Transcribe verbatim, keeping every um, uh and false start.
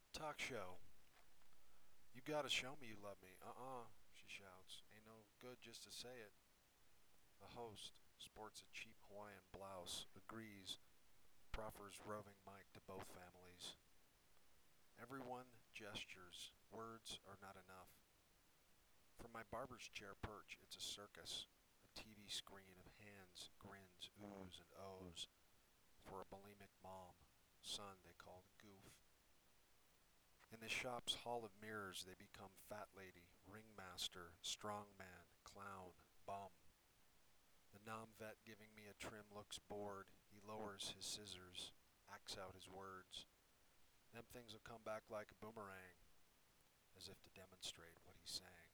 Talk show. You gotta show me you love me. Uh-uh, she shouts. Ain't no good just to say it. The host sports a cheap Hawaiian blouse, agrees, proffers roving mic to both families. Everyone gestures. Words are not enough. From my barber's chair perch, it's a circus. A T V screen of hands, grins, oohs, and ohs for a bulimic mom. Son they called Goof. In the shop's hall of mirrors, they become fat lady, ringmaster, strongman, clown, bum. The nom vet giving me a trim looks bored. He lowers his scissors, acts out his words. Them things will come back like a boomerang, as if to demonstrate what he's saying.